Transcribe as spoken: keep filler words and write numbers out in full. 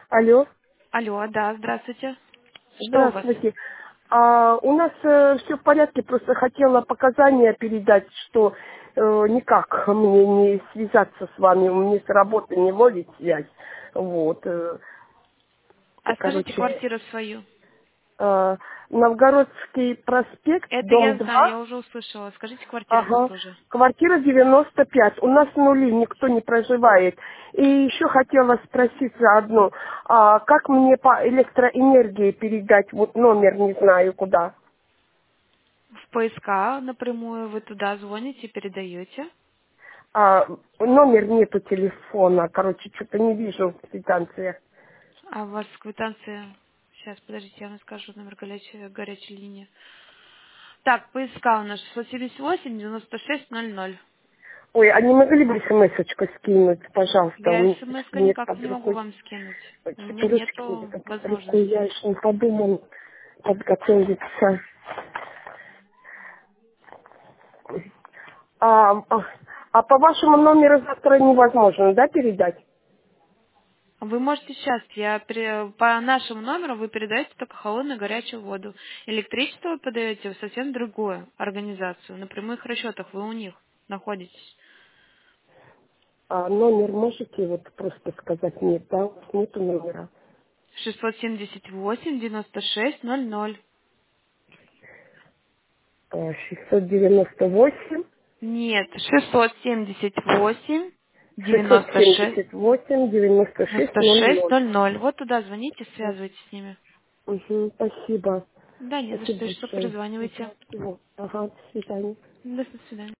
Алло, Алло, да, здравствуйте. Что у вас? здравствуйте. А, у нас все в порядке, просто хотела показания передать, что э, никак мне не связаться с вами, у меня с работы не ловит связь. Вот, э, А скажите короче, квартиру свою. э, Новгородский проспект, Это дом я знаю, два. я уже услышала. Скажите квартиру Ага. какую же. Квартира девяносто пять. У нас нули, никто не проживает. И еще хотела спросить заодно, а как мне по электроэнергии передать вот номер, не знаю куда. В ПСК напрямую вы туда звоните, передаете. А, номер нету телефона, короче, что-то не вижу в квитанциях. А у вас квитанция... Сейчас, подождите, я вам скажу номер горячей, горячей линии. Так, ПСК у нас шестьсот семьдесят восемь девяносто шесть ноль ноль. Ой, а не могли бы смс-очку скинуть, пожалуйста, у Я меня смс нет никак под не могу рукой. вам скинуть. У меня Что ручки нету нет под рукой, я возможности. еще не подумала подготовиться. А, а, а по вашему номеру завтра невозможно, да, передать? Вы можете сейчас, я пере- по нашему номеру вы передаете только холодную горячую воду. Электричество вы подаете в совсем другую организацию. На прямых расчетах вы у них находитесь. А номер можете вот просто сказать? Нет, да, у вас нету номера. шестьсот семьдесят восемь девяносто шесть ноль ноль. А, шестьсот девяносто восемь, Нет, шестьсот семьдесят восемь шестьсот девяносто шесть семьдесят восемь, девяносто шесть, девяносто ноль шесть ноль. ноль ноль. Вот туда звоните, связывайтесь с ними. Угу, спасибо. Да, не за Спасибо что, что большое. перезванивайте. Ага, ага, до свидания. До свидания.